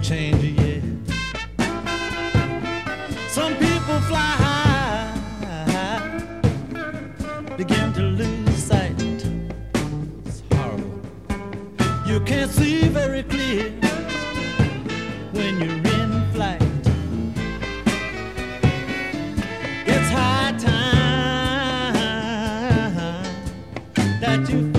change yet. Some people fly high, begin to lose sight. It's horrible. You can't see very clear when you're in flight. It's high time that you